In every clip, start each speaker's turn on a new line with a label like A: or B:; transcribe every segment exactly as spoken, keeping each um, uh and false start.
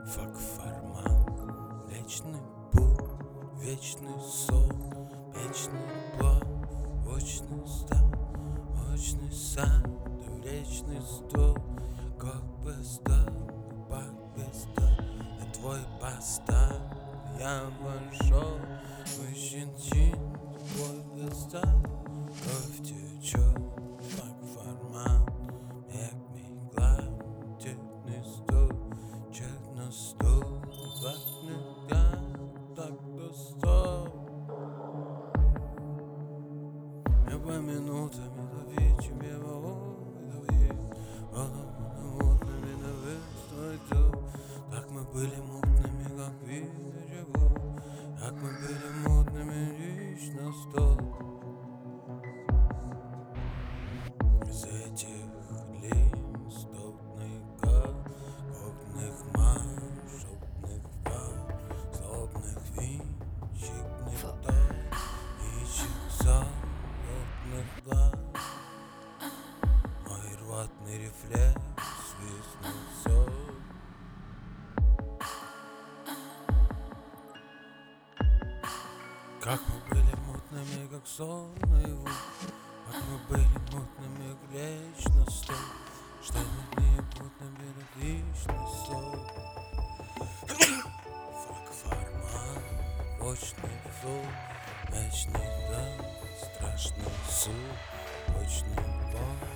A: Фак формат, вечный путь, вечный сон, вечный плод, очный стал, очный сад, вечный стол, как пизда, как пизда, на твой постав я вошел, в щенчин, твой пизда, кровь течет, фак формат, як мій глав, тютный стул, чек на стул, так не гад, так до стол. Я по минутам лови, тебе лови, мутными на выстойду. Так мы были мутными, как видно живу. Так мы были мутными, лишь на стол. Из этих лин столбных гал, огненных ман, шопных ван, злобных вин, щекных тон, нищих зал, огненных глаз. Мой рвотный рефлекс свистнул сон. Как мы были мутными, как сон наяву. Как мы были мутными, как лечь на стол. Что мы не мутными, как личный сон. Фак формат, очный зуб, вечный дан, страшный суд, очный бой.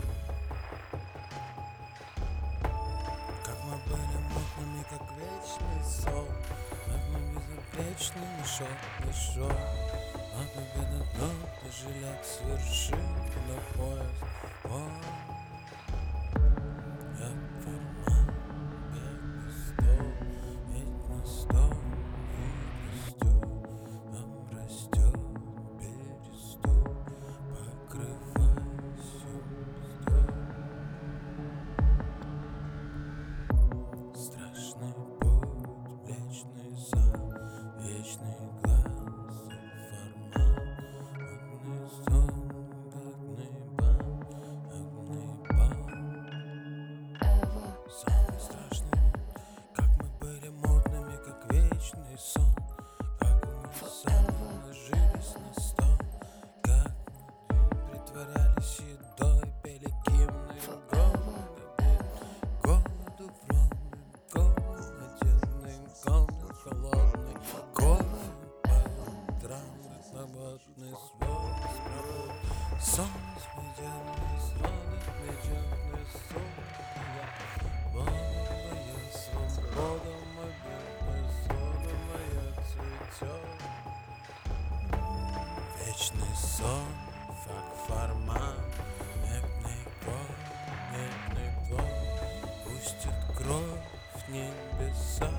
A: Как мы были мутными, как вечный сон. Как мы безупречный мешок мешок. А победа дно, ты жилет с вершины на поезд. О, я формат, бедный стол, ведь на стол и растет, там растет перестол, покрываясь вздох. Страшный путь, вечный зал, вечный глаз и формат. Огненный сон, огненный бал, огненный бал. Самый страшный, как мы были мутными, как вечный сон. Как мы сами ложились на стол. Как мы притворялись едой, пели гимны голода. Голоду в роме, голодный, голод холодный, кофе по утрам, свободный свой свобод. Сон светенный, сон отведенный, сон моя, моя свобода, моя свобода, моя цветет. Вечный сон, фак формат, медный год, медный плод, пустит кровь в небеса.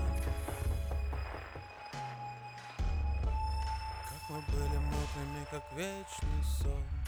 A: Как мы были мутными, как вечный сон.